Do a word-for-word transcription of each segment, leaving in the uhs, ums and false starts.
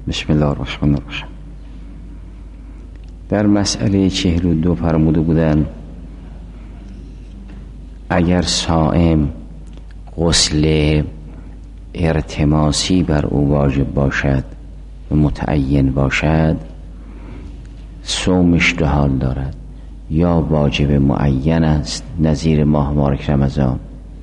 بسم الله الرحمن الرحیم. در مسئله چهل و دو فرموده بودن اگر صائم غسل ارتماسی بر او واجب باشد و متعین باشد صومش دو حال دارد، یا واجب معین است نظیر ماه مبارک رمضان،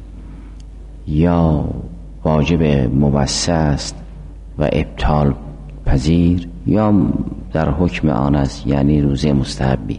یا واجب موسع است و ابطال پذیر، یا در حکم آن است یعنی روزه مستحبی.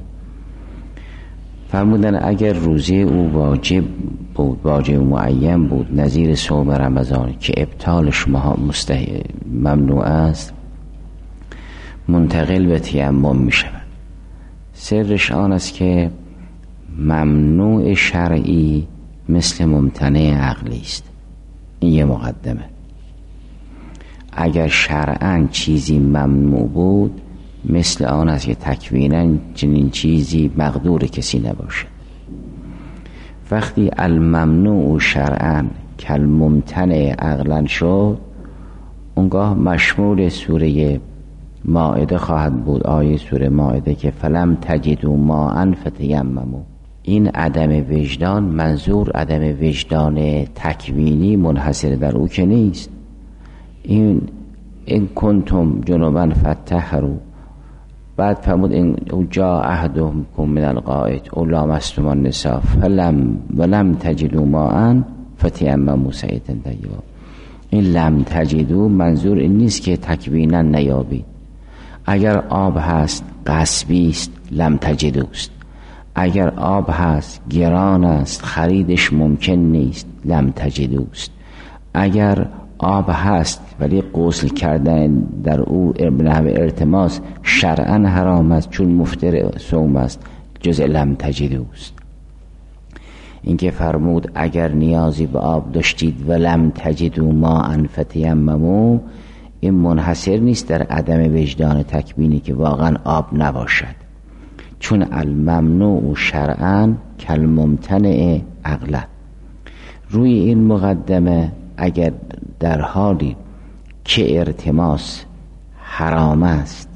فرمودن اگر روزه او واجب بود، واجب معین بود نظیر صوم رمضان که ابطالش مستحب ممنوع است، منتقل به تیمم می شود. سرش آن است که ممنوع شرعی مثل ممتنع عقلی است. این یه مقدمه. اگر شرعاً چیزی ممنوع بود مثل آن است که تکویناً چنین چیزی مقدور کسی نباشد. وقتی الممنوع شرعاً کالممتنع عقلاً شد، اونگاه مشمول سوره مائده خواهد بود، آیه سوره مائده که فلم تجدوا ماء فتیمموا. این عدم وجدان منظور عدم وجدان تکوینی منحصر در او که نیست. این این کنتم جنوبا فطهروا، بعد فرمود این جاء احدکم من الغائط او لامستم النساء فلم ولم تجدوا ماء فتیمموا صعیدا طیبا. این لم تجدوا منظور این نیست که تکوینا نیابید. اگر آب هست غصبی است لم تجدوست. اگر آب هست گران است خریدش ممکن نیست لم تجدوست. اگر آب هست ولی غسل کردن در او به نحو التماس شرعاً حرام است چون مفطر صوم است، جزء لم تجدوست. این که فرمود اگر نیازی به آب داشتید و لم تجدوا ماء فتیمموا، این منحصر نیست در عدم وجدان تکوینی که واقعا آب نباشد، چون الممنوع شرعاً کالممتنع عقلا. روی این مقدمه اگر در حالی که ارتماس حرام است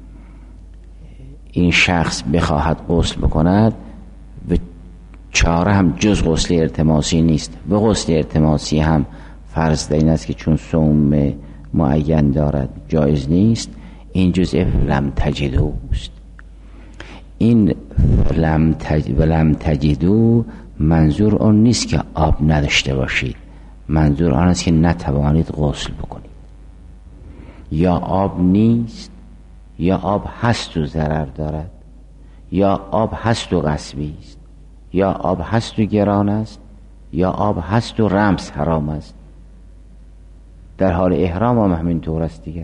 این شخص بخواهد غسل بکند و چاره هم جز غسل ارتماسی نیست، و غسل ارتماسی هم فرض در این است که چون صوم معین دارد جایز نیست، این جزء لم تجدو است. این لم تج... ولم تجدو منظور آن نیست که آب نداشته باشید، منظور آن است که نتوانید غسل بکنید. یا آب نیست، یا آب هست و ضرر دارد، یا آب هست و غصبی است، یا آب هست و گران است، یا آب هست و رمز حرام است. در حال احرام هم همین طور است دیگر.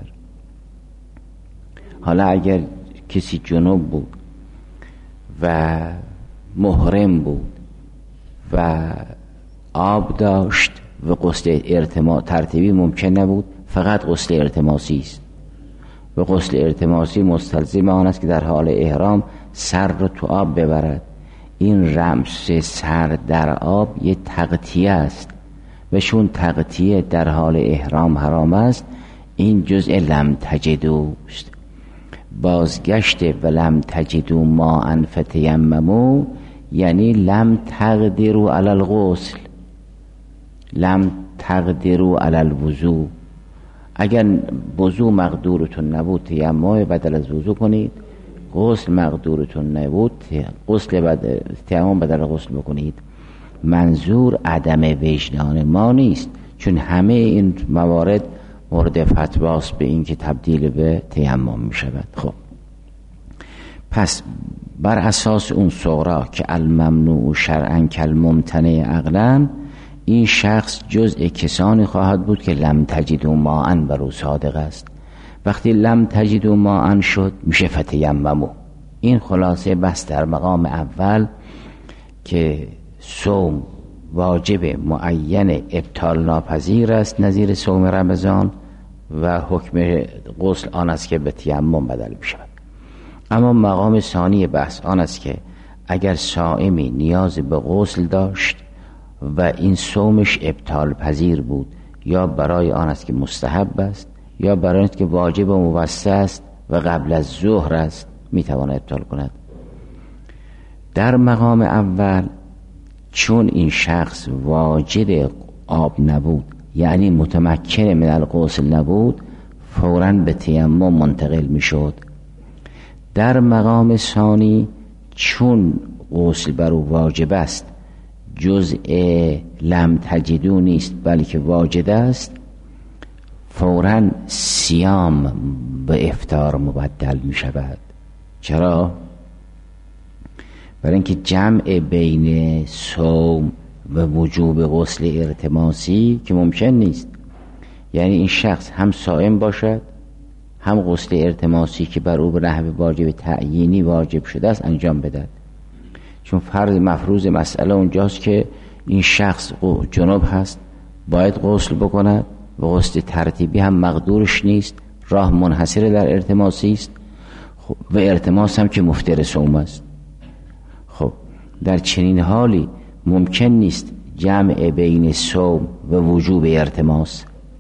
حالا اگر کسی جنوب بود و محرم بود و آب داشت و غسل ارتما ترتیبی ممکن نبود، فقط غسل ارتماسی است، و غسل ارتماسی مستلزم آن است که در حال احرام سر رو تو آب ببرد. این رمس سر در آب یه تغطیه است و چون تغطیه در حال احرام حرام است، این جزء لم تجدو است. بازگشت و لم تجدوا ماء فتیمموا یعنی لم تقدروا علی الغسل، لم تقدروا علی الوضوء. اگر وضوء مقدورتون نبود تیمم بدل از وضوء کنید، غسل مقدورتون نبود غسل بدل تیمم بدل غسل بکنید. منظور عدم وجدان ما نیست، چون همه این موارد مورد فتواست به این که تبدیل به تیمم می شود. خب پس بر اساس اون صغرا که الممنوع شرعاً کالممتنع عقلاً، این شخص جزء کسانی خواهد بود که لم تجدوا ماء بر او صادق است. وقتی لم تجدوا ماء شد میشه فتیمموا. این خلاصه بس در مقام اول که صوم واجب معین ابطال ناپذیر است نظیر صوم رمضان، و حکم غسل آن است که به تیمم بدل می شود. اما مقام ثانی بحث آن است که اگر صائمی نیاز به غسل داشت و این صومش ابطال پذیر بود، یا برای آن است که مستحب است، یا برای اینکه واجب و موسع است و قبل از ظهر است میتواند ابطال کند. در مقام اول چون این شخص واجد آب نبود، یعنی متمکن من الغسل نبود، فوراً به تیمم منتقل میشد. در مقام ثانی چون غسل بر او واجب است، جزء لم تجدو نیست بلکه واجد است، فوراً صیام به افطار مبدل می شود. چرا؟ برای اینکه جمع بین صوم و وجوب غسل ارتماسی که ممکن نیست، یعنی این شخص هم صائم باشد هم غسل ارتماسی که بر او به نحو واجب تعیینی واجب شده است انجام بدهد. چون فرض مفروض مسئله اونجاست که این شخص جنوب هست، باید غسل بکند و غسل ترتیبی هم مقدورش نیست، راه منحصر در ارتماسی است و ارتماس هم که مفطر صوم است. خب در چنین حالی ممکن نیست جمع بین صوم و وجوب ارتماس.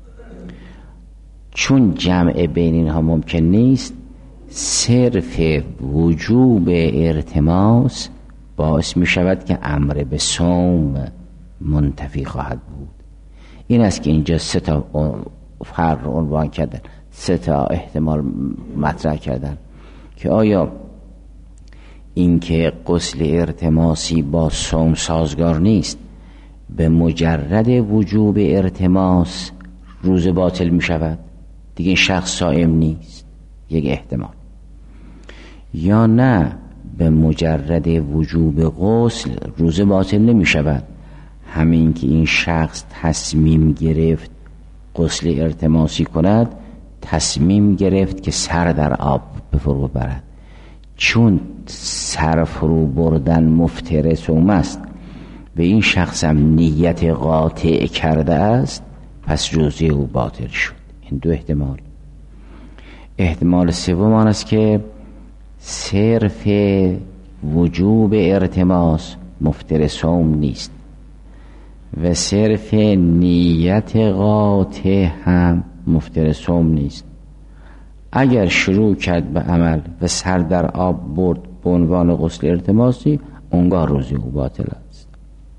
چون جمع بین اینها ممکن نیست، صرف وجوب ارتماس باعث می شود که امر به صوم منتفی خواهد بود. این است که اینجا سه تا فرق عنوان کردن، سه تا احتمال مطرح کردن که آیا اینکه غسل ارتماسی با صوم سازگار نیست، به مجرد وجوب ارتماس روزه باطل می شود، دیگه این شخص صائم نیست، یک احتمال. یا نه به مجرد وجوب غسل روزه باطل نمی شود، همین که این شخص تصمیم گرفت غسل ارتماسی کند، تصمیم گرفت که سر در آب بفرو برد. چون سر فرو بردن مفطر صوم است و این شخص هم نیت قاطع کرده است، پس روزه او باطل شد. این دو احتمال. احتمال سوم آن است که صرف وجوب ارتماس مفطر صوم نیست و صرف نیت قاطع هم مفطر صوم نیست. اگر شروع کرد به عمل و سر در آب برد به عنوان غسل ارتماسی، اونگاه روزه او باطل است.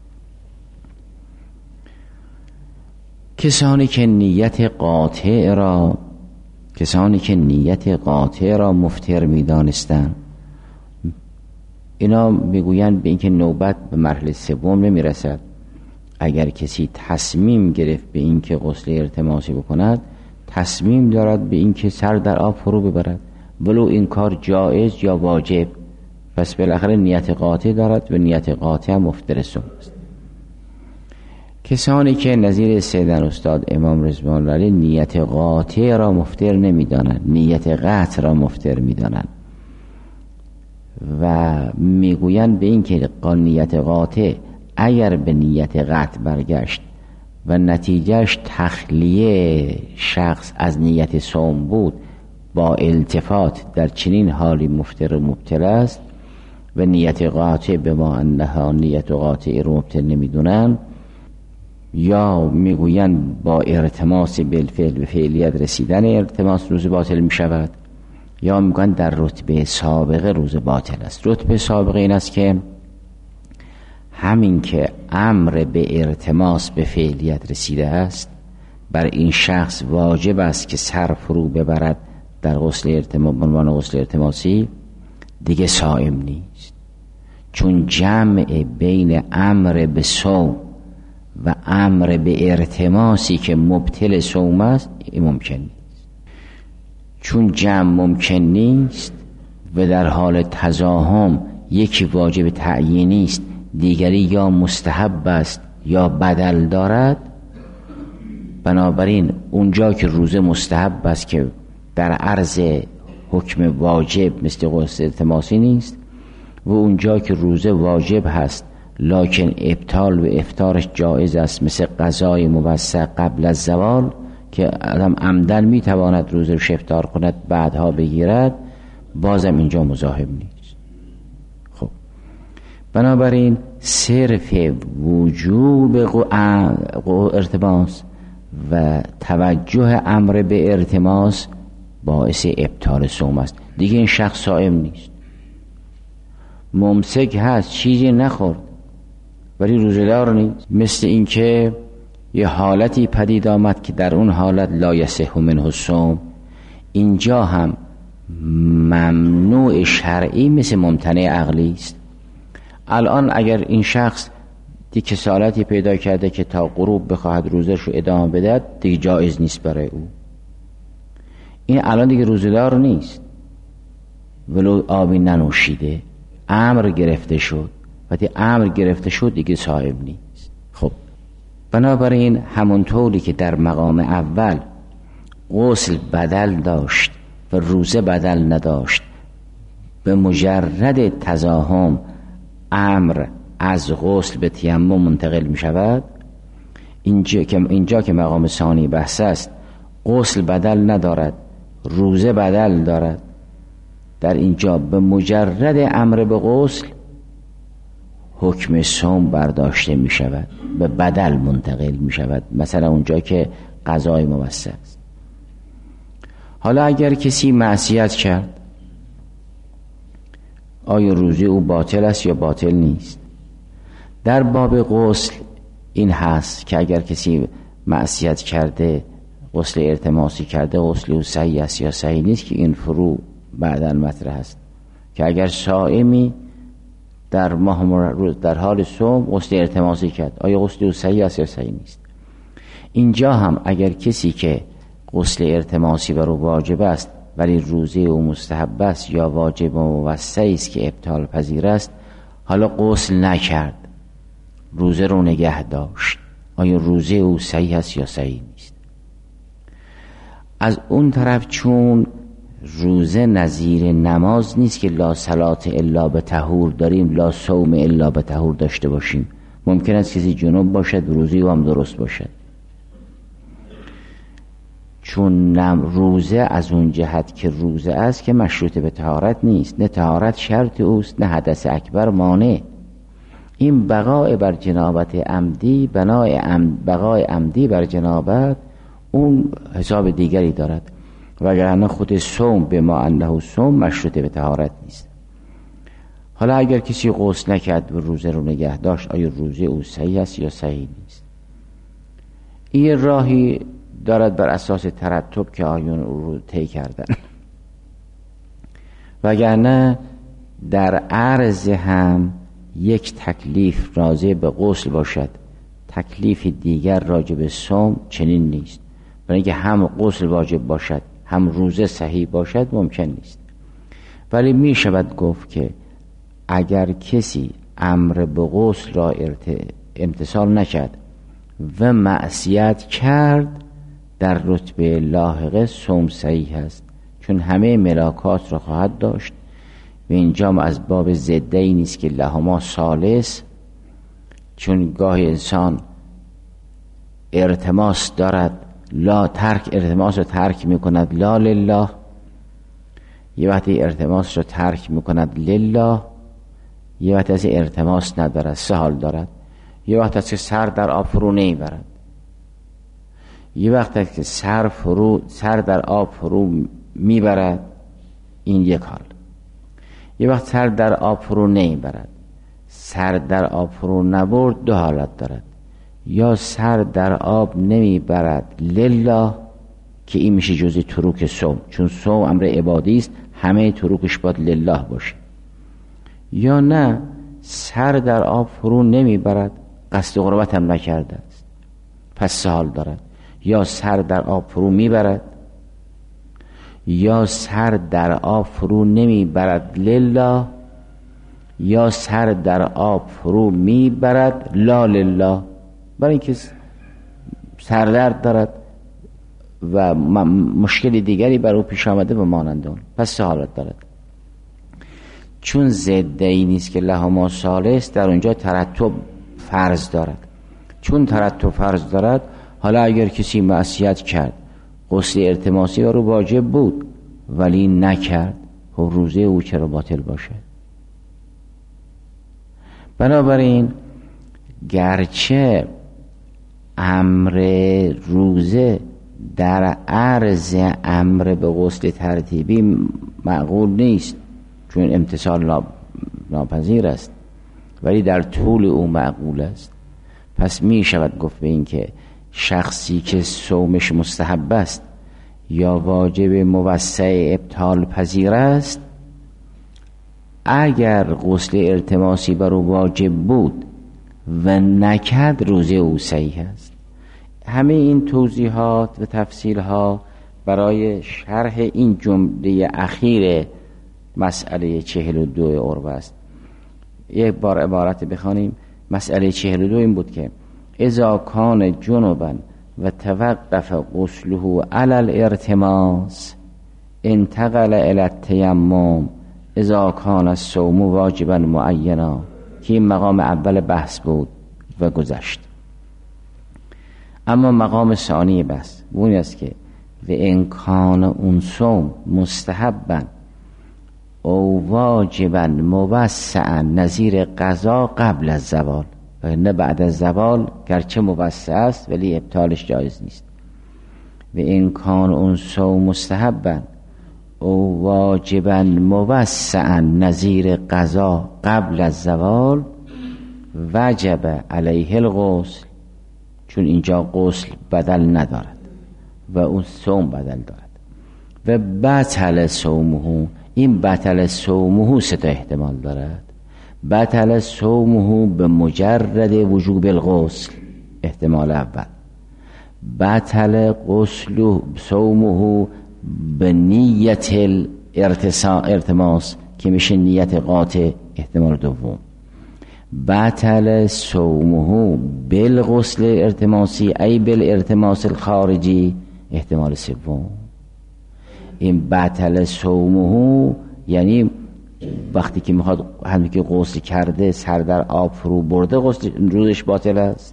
کسانی که نیت قاطع را کسانی که نیت قاطع را مفطر می دانستند، اینا میگویند به اینکه نوبت به مرحله سوم نمی رسد. اگر کسی تصمیم گرفت به اینکه غسل ارتماسی بکند، تصمیم دارد به اینکه سر در آب فرو ببرد، ولو این کار جایز یا واجب، پس بالاخره نیت قاطع دارد و نیت قاطع هم مفطر صوم است. کسانی که نظیر سیدن استاد امام رضوان الله علیه نیت قاطع را مفطر نمی‌دانند، نیت قطع را مفطر می‌دانند و میگویند به این که نیت قاطع اگر به نیت قطع برگشت و نتیجهش تخلیه شخص از نیت صوم بود، با التفات در چنین حالی مفطر و مبطل است و نیت قاطع به ما انها نیت قاطع رو مبطل نمیدونن، یا میگویند با ارتماس بالفعل به فعلیت رسیدن ارتماس روز باطل می شود، یا میگویند در رتبه سابقه روز باطل است. رتبه سابقه این است که همین که امر به ارتماس به فعلیت رسیده است، بر این شخص واجب است که سر فرو ببرد در غسل ارتماس، عنوان غسل ارتماسی، دیگه صائم نیست. چون جمع بین امر به صوم و امر به ارتماسی که مبطل صوم است این ممکن نیست. چون جمع ممکن نیست و در حال تزاحم یکی واجب تعیینی است، دیگری یا مستحب است یا بدل دارد، بنابراین اونجا که روزه مستحب است که در عرض حکم واجب مثل غسل ارتماسی نیست، و اونجا که روزه واجب هست لکن ابطال و افطارش جایز است مثل قضای موسع قبل از زوال که آدم عمدن میتواند روزه رو افطار کند بعدها بگیرد، بازم اینجا مزاحم نیست. خب بنابراین صرف وجوب ارتباط و توجه امر به التماس باعث ابطال صوم است. دیگه این شخص صائم نیست، ممسک هست، چیزی نخورد ولی روزه‌دار نیست. مثل اینکه یه حالتی پدید آمد که در اون حالت لا یصح منه الصوم. اینجا هم ممنوع شرعی مثل ممتنع عقلی است. الان اگر این شخص دی کسالتی پیدا کرده که تا غروب بخواهد روزش رو ادامه بده، دیگه جایز نیست برای او. این الان دیگه روزه‌دار نیست، ولو آبی ننوشیده، امر گرفته شد. وقتی امر گرفته شد دیگه صائم نیست. خب بنابراین همونطوری که در مقام اول غسل بدل داشت و روزه بدل نداشت، به مجرد تزاحم امر از غسل به تیمم منتقل می شود. اینجا که اینجا که مقام ثانی بحث است، غسل بدل ندارد، روزه بدل دارد. در اینجا به مجرد امر به غسل حکم صوم برداشته می شود، به بدل منتقل می شود. مثلا اونجا که قضای موسع است. حالا اگر کسی معصیت کرد، آیا روزه او باطل است یا باطل نیست؟ در باب غسل این هست که اگر کسی معصیت کرده، غسل التماسی کرده، غسل او صحیح است یا صحیح نیست، که این فرو بعداً مطرح است که اگر صائمی در ماه روز در حال صوم غسل التماسی کرد، آیا غسل او صحیح است یا صحیح نیست؟ اینجا هم اگر کسی که غسل التماسی بر او واجب است ولی روزه او مستحب است یا واجب و موسع است که ابطال پذیر است، حالا غسل نکرد، روزه رو نگه داشت، آیا روزه او صحیح است یا صحیح نیست؟ از اون طرف چون روزه نظیر نماز نیست که لا صلات الا به طهور داریم، لا صوم الا به طهور داشته باشیم. ممکن است کسی جنوب باشد و روزه او هم درست باشد. چون نم روزه از اون جهت که روزه است که مشروط به طهارت نیست، نه طهارت شرط اوست نه حدث اکبر مانع. این بقای بر جنابت عمدی، بنای عمد بقای عمدی بر جنابت، اون حساب دیگری دارد. وگرنه خود صوم به ما انه صوم مشروط به طهارت نیست. حالا اگر کسی غسل نکرد و روزه رو نگه داشت، آیا روزه او صحیح است یا صحیح نیست؟ این راهی دارد بر اساس ترتب که آیون رو طی کردن. وگرنه در عرض هم یک تکلیف راجع به غسل باشد، تکلیف دیگر راجع به صوم چنین نیست. برای اینکه هم غسل واجب باشد هم روزه صحیح باشد ممکن نیست. ولی می شود گفت که اگر کسی امر به غسل را امتثال نکرد و معصیت کرد، در رتبه لاحقه صوم صحیح است، چون همه ملاکات را خواهد داشت. و اینجا از باب ضده ای نیست که لهما ثالث، چون گاهی انسان ارتماس دارد، لا ترک ارتماس رو ترک میکند لا لله، یه وقتی ارتماس رو ترک میکند لله، یه وقتی از ارتماس ندارد، سه حال دارد. یه وقت است که سر در آب فرو نمیبرد، یه وقت است که سر فرو سر در آب فرو میبرد، این یک حال. یه وقت سر در آب فرو نمیبرد، سر در آب فرو نبرد، دو حالت دارد. یا سر در آب نمیبرد لله، که این میشه جزء تروک صوم، چون صوم امر عبادی است، همه تروکش باید لله باشه. یا نه سر در آب فرو نمیبرد، قصد قربت هم نکرده است، پس سه حال دارد. یا سر در آب فرو میبرد، یا سر در آب فرو نمیبرد لله، یا سر در آب فرو میبرد لا لله، برای اینکه سردرد دارد و مشکل دیگری بر او پیش آمده و مانند اون، پس سه حالت دارد. چون ضده ای نیست که لهما ثالث، در اونجا ترتب فرض دارد. چون ترتب فرض دارد، حالا اگر کسی معصیت کرد، غسل التماسی بر او واجب بود ولی نکرد، خب روزه او چرا باطل باشه؟ بنابراین گرچه امر روزه در عرض امر به غسل ترتیبی معقول نیست، چون امتثال ناپذیر است، ولی در طول او معقول است. پس می شود گفت به این که شخصی که صومش مستحب است یا واجب موسع ابطال پذیر است، اگر غسل التماسی بر او واجب بود و نکرد روزه او صحیح است. همه این توضیحات و تفصیلها برای شرح این جمله اخیر مسئله چهل و دو عروه است. یک بار عبارت بخوانیم. مسئله چهل و دو این بود که اذا کان جنبا و توقف غسله علی الارتماس انتقل الی التیمم اذا کان الصوم واجبا معینا، که این مقام اول بحث بود و گذشت. اما مقام ثانی بحث اون است که و امکان اون صوم مستحبا او واجبا موسعا نظیر قضا قبل از زوال، و نه بعد از زوال گرچه موسع است ولی ابطالش جایز نیست. و امکان اون صوم مستحبا او واجبا موسعا نظیر قضا قبل از زوال وجب علیه الغسل، چون اینجا غسل بدل ندارد و اون صوم بدل دارد. و بطل صومه، این بطل صومه سه تا احتمال دارد. بطل صومه به مجرد وجوب الغسل، احتمال اول. بطل غسل صومه به نیت الارتماس که میشه نیت قاطع، احتمال دوم. بطل صومه بالغسل ارتماسی ای بالارتماس الخارجی، احتمال سوم. این بطل صومه یعنی وقتی که میخواد همین که غسل کرده سر در آب فرو برده غسل روزش باطل است،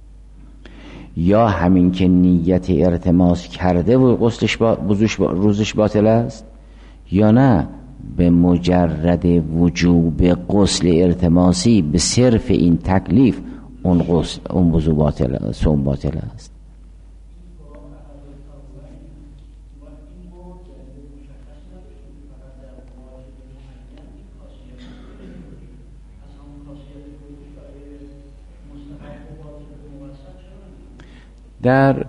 یا همین که نیت ارتماس کرده و غسلش با روزش باطل است، یا نه به مجرد وجوب غسل ارتماسی به صرف این تکلیف اون غسل اون وضو باطل صوم باطل است. در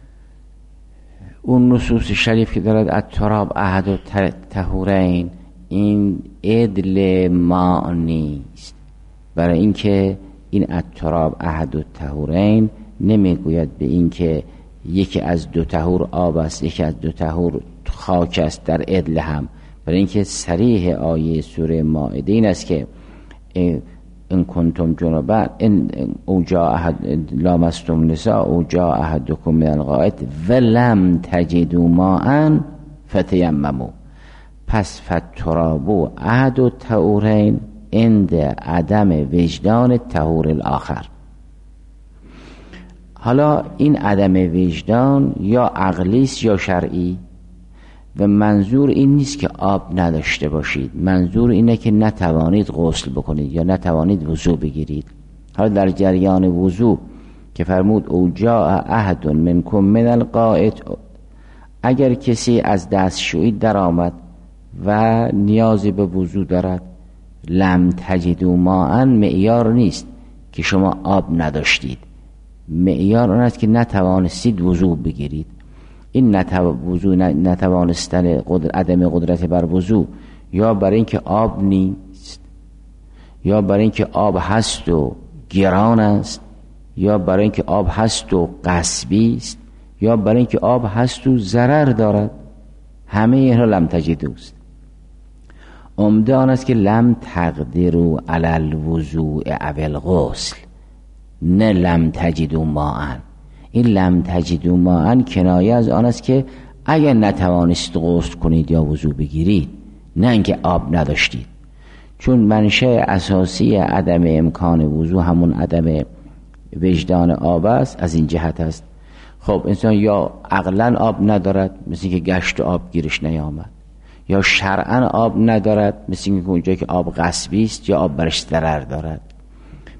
اون نصوص شریف که دارد التراب احد الطهورین، این عدل ما نیست، برای اینکه این التراب احد الطهورین نمیگوید به اینکه یکی از دو طهور آب است یکی از دو طهور خاک است در عدل هم، برای اینکه صریح آیه سوره مائده این است که ان کنتم جنبا ان او جاء احد لامستم النساء او جاء احدکم من الغائط ولم تجدوا ماء فتیمموا، پس فالتراب احد الطهورین عند عدم وجدان الطهور الاخر. حالا این عدم وجدان یا عقلی است یا شرعی، و منظور این نیست که آب نداشته باشید، منظور اینه که نتوانید غسل بکنید یا نتوانید وضو بگیرید. حالا در جریان وضو که فرمود او جاء احد منکم من الغائط، اگر کسی از دستشویی در آمد و نیازی به وضو دارد، لم تجدوا ماء معیار نیست که شما آب نداشتید، معیار آن است که نتوانستید وضو بگیرید. این وضو نتوانستن قدر عدم قدرت بر وضو یا برای اینکه آب نیست، یا برای اینکه آب هست و گران است، یا برای اینکه آب هست و غصبی است، یا برای اینکه آب هست و ضرر دارد، همه اینها لم تجدوست. عمده آن است که لم تقدروا علی الوضوء او الغسل، نه لم تجدوا ماء. این لم تجدوا ماء کنایه از آن است که اگر نتوانست غسل کنید یا وضو بگیرید، نه اینکه آب نداشتید، چون منشأ اساسی عدم امکان وضو همون عدم وجدان آب است. از این جهت است. خب انسان یا عقلا آب ندارد، مثل که گشت آب گیرش نیامد، یا شرعا آب ندارد، مثل که اونجایی که آب غصبی است یا آب برش ضرر دارد.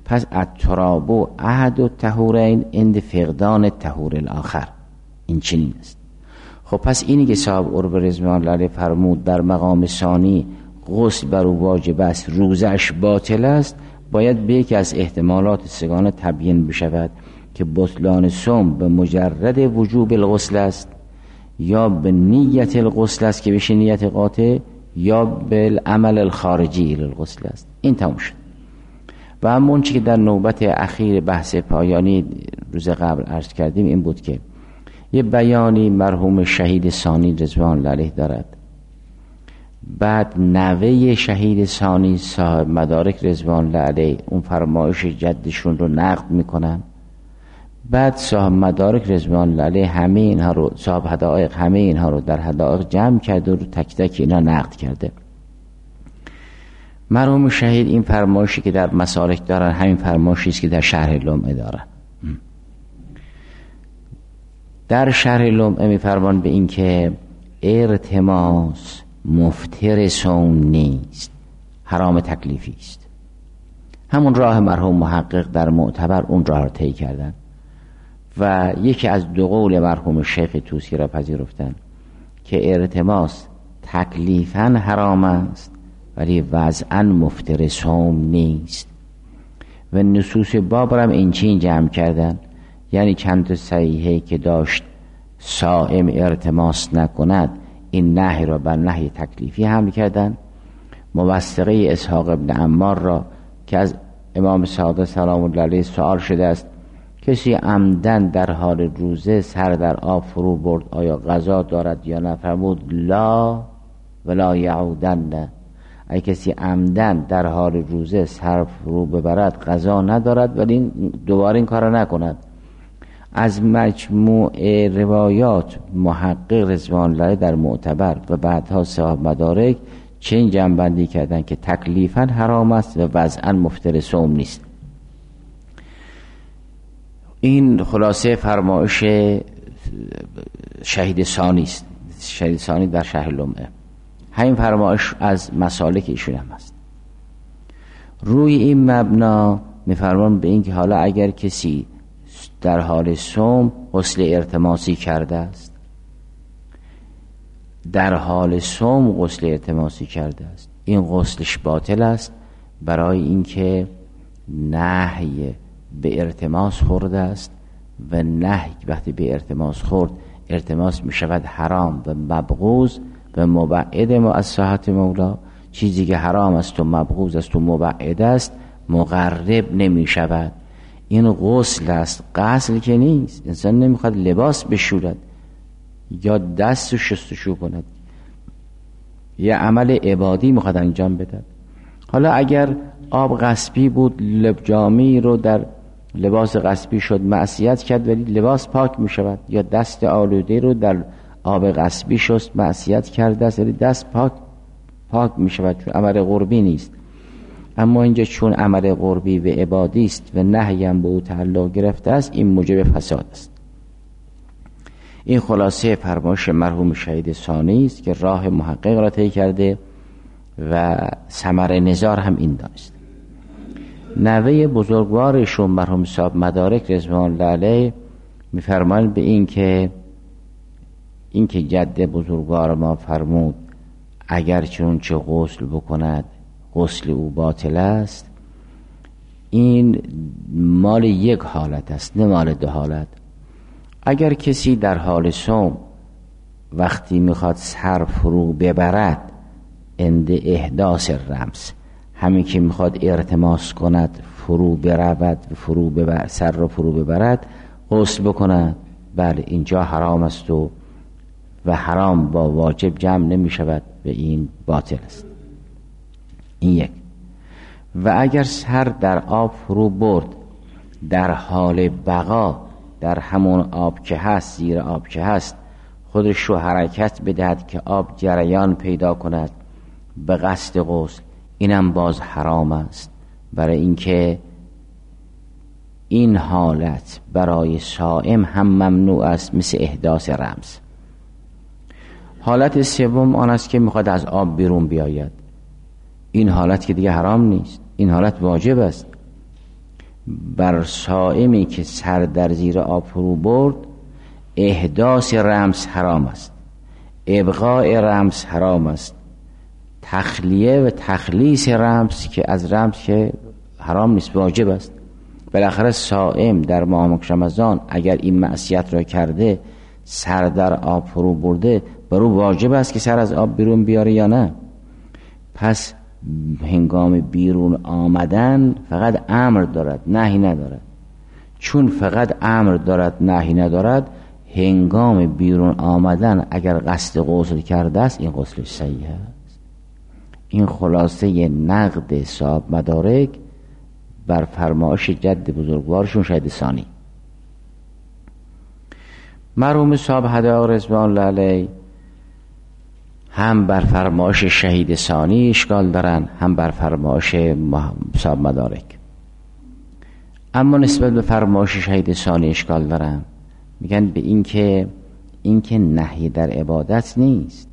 پس التراب و احد الطهورین عند فقدان الطهور الاخر، این چنین است. خب پس اینی که صاحب قرب رضوان الله علیه فرمود در مقام ثانی غسل بر او واجب است، روزش باطل است، باید به یکی از احتمالات سگانه تبیین بشود که بطلان صوم به مجرد وجوب الغسل است، یا به نیت الغسل است که بشه نیت قاطع، یا بالعمل الخارجی للغسل است. این تموم شد. و همون چی که در نوبت اخیر بحث پایانی روز قبل عرض کردیم این بود که یه بیانی مرحوم شهید ثانی رضوان الله علیه دارد، بعد نوه شهید ثانی صاحب مدارک رضوان الله علیه اون فرمایش جدشون رو نقد میکنن، بعد صاحب مدارک رضوان الله علیه همه اینها رو، صاحب حدائق همه اینها رو در حدائق جمع کرده و رو تک تک اینا نقد کرده. مرحوم شهید این فرمایشی که در مسالک دارن همین فرمایشی است که در شرح لمعه دارن. در شرح لمعه میفرمان به این که ارتماس مفطر صوم نیست، حرام تکلیفی است. همون راه مرحوم محقق در معتبر اون راه را طی کردن و یکی از دو قول مرحوم شیخ طوسی را پذیرفتن که ارتماس تکلیفاً حرام است ولی وضعاً مفطر صوم نیست. و نصوص باب را این چین جمع کردن، یعنی چند تا صحیحه که داشت صائم ارتماس نکند این نهی را بر نهی تکلیفی حمل کردن. موثقه اسحاق ابن عمار را که از امام صادق سلام الله علیه سوال شده است کسی عمدن در حال روزه سر در آب فرو برد آیا قضا دارد یا نه؟ فرمود لا ولا یعودن. اگه کسی عمدن در حال روزه سر فرو ببرد قضا ندارد ولی دوباره این کار نکند. از مجموع روایات محقق رضوان الله در معتبر و بعدها صاحب مدارک چنین جنبندی کردن که تکلیفاً حرام است و وضعاً مفطر صوم نیست. این خلاصه فرمایش شهید ثانی است. شهید ثانی در شرح لمعه همین فرمایش از مسالک ایشون هم است. روی این مبنا میفرمان به این که حالا اگر کسی در حال صوم غسل ارتماسی کرده است، در حال صوم غسل ارتماسی کرده است، این غسلش باطل است برای اینکه نهی به ارتماس خورده است و نهی وقتی به ارتماس خورد ارتماس می شود حرام و مبغوض و مبعد ما از صحت مولا. چیزی که حرام است و مبغوض است و مبعد است مقرب نمی شود. این غسل است، غسل که نیست. انسان نمیخواد لباس بشورد یا دست شستشو کند، یه عمل عبادی میخواد انجام بدهد. حالا اگر آب غصبی بود لبجامی رو در لباس غصبی شد معصیت کرد ولی لباس پاک میشود، یا دست آلوده رو در آب غصبی شست معصیت کرده است ولی دست پاک پاک میشود چون عمل قربی نیست. اما اینجا چون عمل قربی و عبادی است و نهی هم به او تعلق گرفته است این موجب فساد است. این خلاصه فرمایش مرحوم شهید ثانی است که راه محقق را طی کرده و ثمر نظار هم این داشت. نوه بزرگوارشون مرحوم صاحب مدارک رضوان الله علیه میفرمایند به این که این که جد بزرگوار ما فرمود اگر چون چه غسل بکند غسل او باطل است، این مال یک حالت است نه مال دو حالت. اگر کسی در حال صوم وقتی میخواد سر فرو ببرد عند احداث الرمز، همین که میخواد ارتماس کند فرو برود فرو ببر سر رو فرو ببرد غسل بکند، بله اینجا حرام است و و حرام با واجب جمع نمی شود و این باطل است. این یک. و اگر سر در آب فرو برد در حال بقا در همون آب که هست زیر آب که هست خودش رو حرکت بدهد که آب جریان پیدا کند به قصد غسل، اینم باز حرام است، برای اینکه این حالت برای صائم هم ممنوع است مثل احداث رمز. حالت سوم آن است که میخواد از آب بیرون بیاید، این حالت که دیگه حرام نیست، این حالت واجب است. بر صائمی که سر در زیر آب فرو برد احداث رمز حرام است، ابقاء رمز حرام است، تخلیه و تخلیص رمز که از رمز که حرام نیست واجب است. بالاخره صائم در ماه رمضان اگر این معصیت را کرده، سر در آب فرو برده، بر او واجب است که سر از آب بیرون بیاره یا نه؟ پس هنگام بیرون آمدن فقط امر دارد، نهی ندارد. چون فقط امر دارد، نهی ندارد، هنگام بیرون آمدن اگر قصد غسل کرده است این غسلش صحیح است. این خلاصه نقد صاحب مدارک بر فرمایش جد بزرگوارشون شهید ثانی. مرحوم صاحب هدایق رضوان الله علیه هم بر فرمایش شهید ثانی اشکال دارن، هم بر فرمایش صاحب مدارک. اما نسبت به فرمایش شهید ثانی اشکال دارن، میگن به این که این که نهی در عبادت نیست،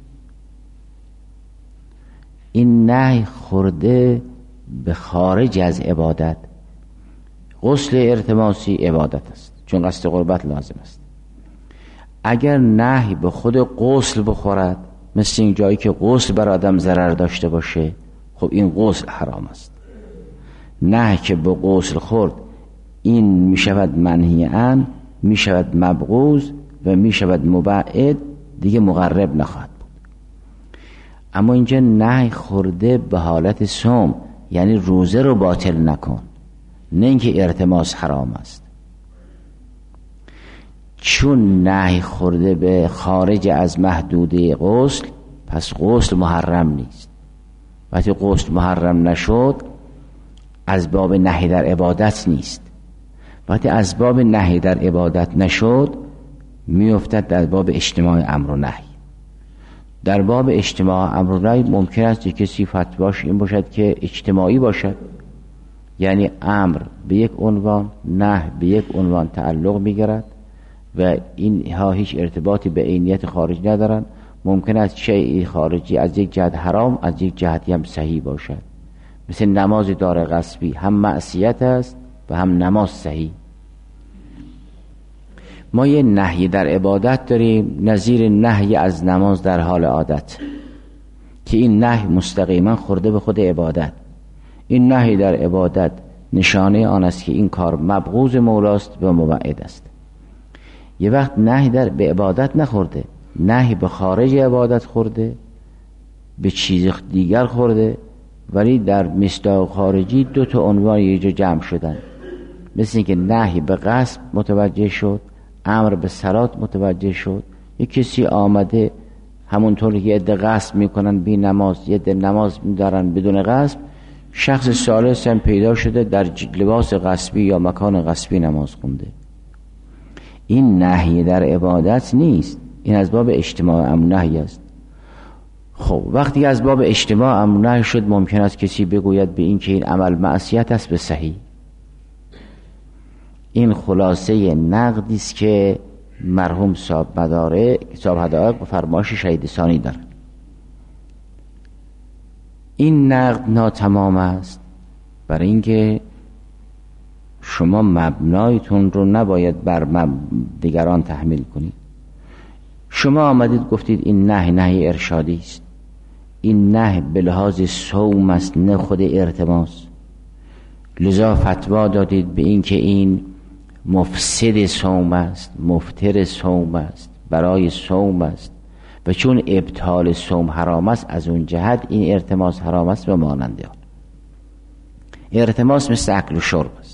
این نهی خورده به خارج از عبادت. غسل ارتماسی عبادت است چون قصد قربت لازم است. اگر نهی به خود غسل بخورد، مثل این جایی که غسل بر آدم ضرر داشته باشه، خب این غسل حرام است. نهی که به غسل خورد، این می شود منهی عن، می شود مبغوض و می شود مبعد، دیگه مقرب نخواهد بود. اما اینجا نهی خورده به حالت صوم، یعنی روزه رو باطل نکن، نه اینکه ارتماس حرام است. چون نهی خورده به خارج از محدوده غسل، پس غسل محرم نیست. وقتی غسل محرم نشد، از باب نهی در عبادت نیست. وقتی از باب نهی در عبادت نشد، میافتد در باب اجتماع امر و نهی. در باب اجتماع امر و نهی ممکن است که کسی فتواش این باشد که اجتماعی باشد، یعنی امر به یک عنوان، نهی به یک عنوان تعلق میگیرد و اینها هیچ ارتباطی به عینیت خارج ندارن. ممکن است شیء خارجی از یک جهت حرام، از یک جهتی هم صحیح باشد. مثل نماز دار غصبی هم معصیت است و هم نماز صحیح. ما یه نهی در عبادت داریم نظیر نهی از نماز در حال عادت، که این نهی مستقیما خورده به خود عبادت. این نهی در عبادت نشانه آن است که این کار مبغوض مولاست و مبعد است. یه وقت نهی در به عبادت نخورده، نهی به خارج عبادت خورده، به چیز دیگر خورده، ولی در مصداق خارجی دو تا عنوان یه جا جمع شدن. مثل اینکه نهی به غصب متوجه شد، امر به صلات متوجه شد. یک کسی آمده همونطور که یه عده غصب میکنن بی نماز، یه عده نماز میدارن بدون غصب، شخص ثالث هم پیدا شده در لباس غصبی یا مکان غصبی نماز خونده. این نهی در عبادت نیست، این از باب اجتماع امر نهی است. خب وقتی از باب اجتماع امر نهی شد، ممکن است کسی بگوید به این که این عمل معصیت است به صحیح. این خلاصه نقدی است که مرحوم صاحب مدارک صاحب هدایق به فرمایش شهید ثانی دارد. این نقد ناتمام است، برای اینکه شما مبنایتون رو نباید بر دیگران تحمیل کنید. شما آمدید گفتید این نهی نهی ارشادی است، این نهی به لحاظ صوم است نه خود ارتماس، لذا فتوا دادید به این که این مفسد صوم است، مفتر صوم است، برای صوم است، و چون ابطال صوم حرام است، از اون جهت این ارتماس حرام است و مانند آن. ارتماس مثل اکل و شرب است.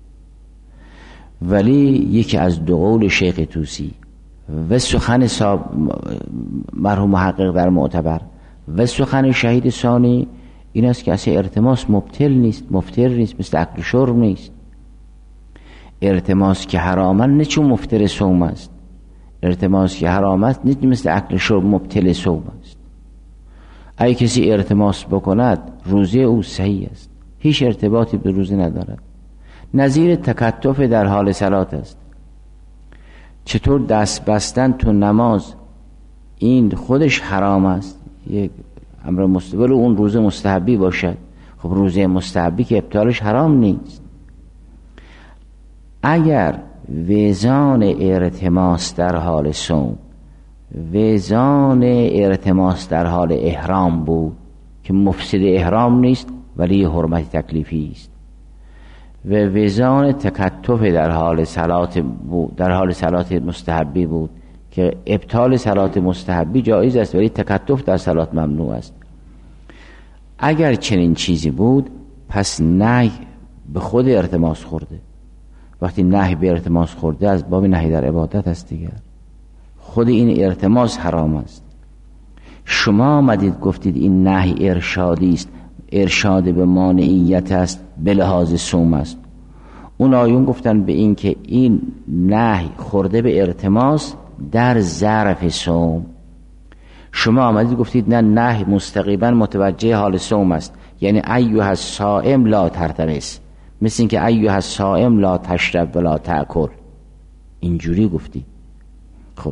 ولی یکی از دو قول شیخ طوسی و سخن مرحوم محقق در معتبر و سخن شهید ثانی این است که اصلا ارتماس مبتل نیست، مفتر نیست، مثل اکل و شرب نیست. ارتماس که حرامن نه چون مفتر صوم است، ارتماس که حرام است نه مثل اکل و شرب مبتل صوم است. اگه کسی ارتماس بکند روزه او صحیح است، هیچ ارتباطی به روزه ندارد. نظیر تکتف در حال صلات است. چطور دست بستن تو نماز این خودش حرام است، یک امر مستقل، اون روزه مستحبی باشد، خب روزه مستحبی که ابطالش حرام نیست. اگر وزان ارتماس در حال صوم وزان ارتماس در حال احرام بود که مفسد احرام نیست ولی حرمت تکلیفی است، و وزان تکتف در حال صلات بود، در حال صلات مستحبی بود که ابطال صلات مستحبی جایز است ولی تکتف در صلات ممنوع است. اگر چنین چیزی بود پس نهی به خود ارتماس خورده. وقتی نهی به ارتماس خورده از باب نهی در عبادت است دیگر، خود این ارتماس حرام است. شما آمدید گفتید این نهی ارشادی است، ارشاد به مانعیت است، به لحاظ صوم است. اون آیون گفتن به این که این نهی خورده به ارتماس در ظرف صوم. شما آمدید گفتید نه، نهی مستقیما متوجه حال صوم است، یعنی ایها الصائم لا ترتمس، مثل این که ایها الصائم لا تشرب ولا تأکل، اینجوری گفتی. خب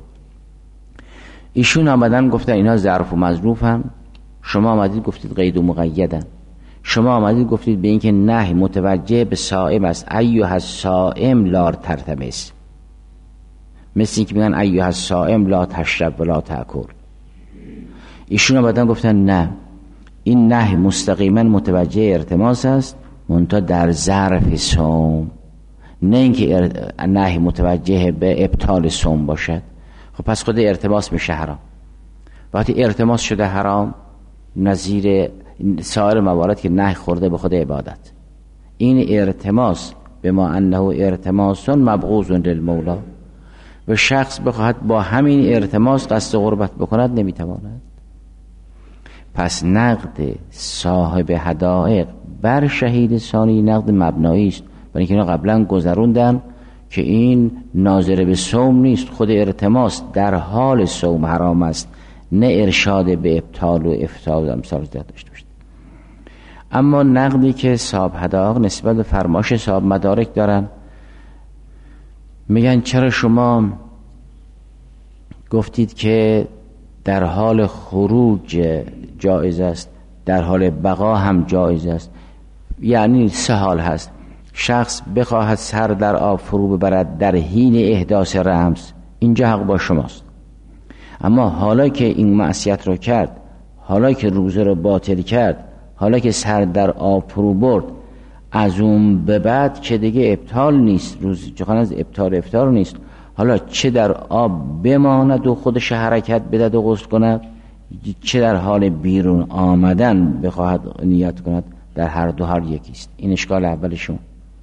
ایشون آمدن گفتن اینا ظرف و مظروف هم، شما آمدید گفتید قید و مقیدن. شما آمدید گفتید به این که نهی متوجه به صائم است، ایها الصائم لا ترتمس، مثل این که میگن ایها الصائم لا تشرب ولا تأکل. ایشون آمدن گفتن نه، این نهی مستقیما متوجه ارتماس است منتها در ظرف صوم، نه اینکه نهی متوجه به ابطال صوم باشد. خب پس خود ارتماس میشه حرام. وقتی ارتماس شده حرام نظیر سایر موارد که نهی خورده به خود عبادت. این ارتماس به ما انه ارتماس مبغوض للمولا، و شخص بخواهد با همین ارتماس قصد قربت بکند نمیتواند. پس نقد صاحب حدائق بر شهید ثانی نقد مبنایی است، برای اینکه اینا قبلا گذروندن که این ناظر به صوم نیست، خود ارتماس در حال صوم حرام است، نه ارشاد به ابطال و افساد امثال داشته باشد. اما نقدی که صاحب حدائق نسبت به فرمایش صاحب مدارک دارن، میگن چرا شما گفتید که در حال خروج جایز است، در حال بقا هم جایز است؟ یعنی سه حال هست. شخص بخواهد سر در آب فرو ببرد در حین احداث رمز، اینجا حق با شماست. اما حالا که این معصیت رو کرد، حالا که روزه رو باطل کرد، حالا که سر در آب فرو برد، از اون به بعد که دیگه ابطال نیست، روز جهان از ابطال افطار نیست، حالا چه در آب بماند و خودش حرکت بدهد و غسل کند، چه در حال بیرون آمدن بخواهد نیت کند، در هر دو حال یکیست. این اشکال اولشون.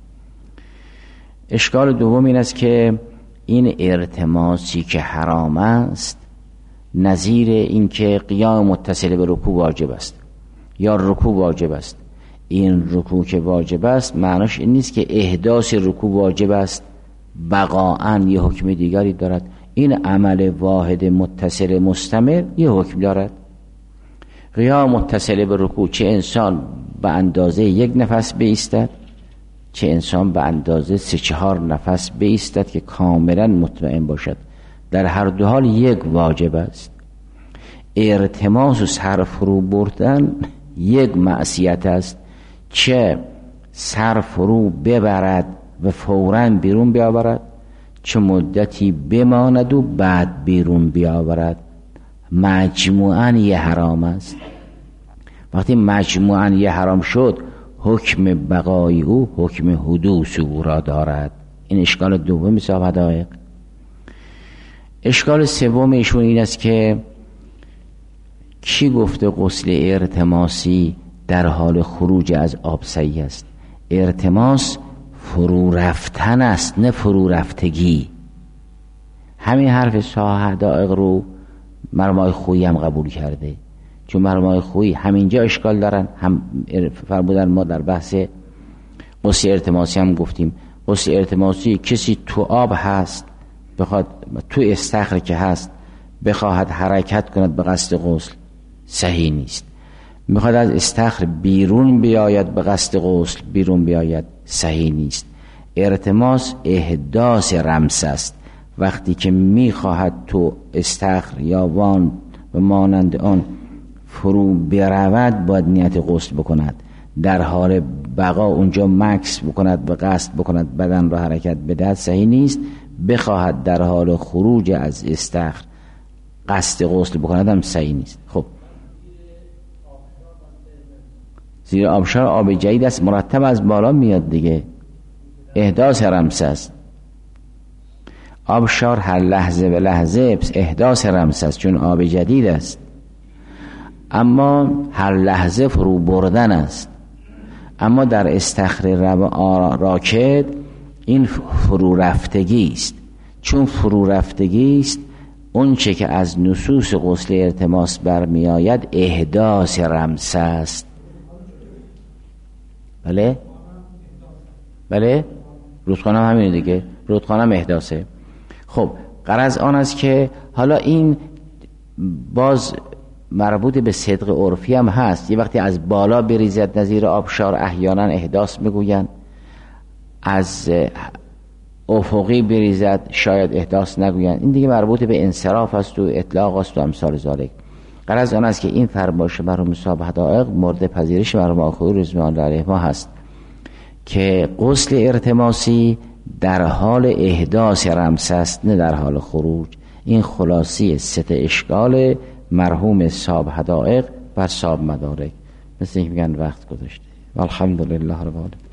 اشکال دوم این است که این ارتماسی که حرام است نظیر این که قیام متصل به رکوع واجب است یا رکوع واجب است. این رکوع که واجب است معناش این نیست که احداث رکوع واجب است بقاءً یه حکم دیگری دارد. این عمل واحد متصل مستمر یه حکم دارد. قیام متصل به رکوع، چه انسان به اندازه یک نفس بایستد، چه انسان به اندازه سه چهار نفس بایستد که کاملا مطمئن باشد، در هر دو حال یک واجب است. ارتماس و سر فرو بردن یک معصیت است، چه سر فرو ببرد و فوراً بیرون بیاورد، چه مدتی بماند و بعد بیرون بیاورد. مجموعاً یه حرام است. وقتی مجموعاً یه حرام شد، حکم بقایی او حکم حدوث او را دارد. این اشکال دوم صاحب حدائق. اشکال سوم ایشون این است که کی گفته غسل ارتماسی در حال خروج از آب صحیح است؟ ارتماس فرو رفتن است، نه فرو رفتگی. همین حرف صاحب حدائق رو مرمای خویی هم قبول کرده، چون مرمای خویی همینجا اشکال دارن. هم فرمودن ما در بحث غسل ارتماسی هم گفتیم، غسل ارتماسی کسی تو آب هست بخواد تو استخر که هست بخواهد حرکت کند به قصد غسل صحیح نیست. میخواد از استخر بیرون بیاید به قصد غسل بیرون بیاید صحیح نیست. ارتماس احداث رمس است. وقتی که میخواهد تو استخر یا وان و مانند آن فرو برود باید نیت غسل بکند. در حال بقا اونجا مکس بکند و قصد بکند بدن را حرکت بدهد صحیح نیست. بخواهد در حال خروج از استخر قصد غسل بکند هم صحیح نیست. خب زیر آبشار آب جدید است، مرتب از بالا میاد دیگه، احداث رمسه است. آبشار هر لحظه به لحظه احداث رمسه است چون آب جدید است، اما هر لحظه فرو بردن است. اما در استخر راکد این فرو رفتگی است. چون فرو رفتگی است، اون چه که از نصوص غسل التماس برمی آید احداث رمسه است. بله بله رودخانه هم همینه دیگه، رودخانه هم احداثه. خب غرض آن است که حالا این باز مربوط به صدق عرفی هم هست. یه وقتی از بالا بریزد نظیر آبشار احیانا احداث میگوین، از افقی بریزد شاید احداث نگوین. این دیگه مربوط به انصراف است و اطلاق است و امثال ذالک. غرض آن است که این فرمایش مرحوم صاحب حدائق مورد پذیرش مرحوم آخوی رضوان الله علیهما هست که غسل ارتماسی در حال احداث رمسه است نه در حال خروج. این خلاصی ست اشکال مرحوم صاحب حدائق بر صاحب مدارک. مثل اینکه میگن وقت گذاشته. الحمدلله رب العالمین.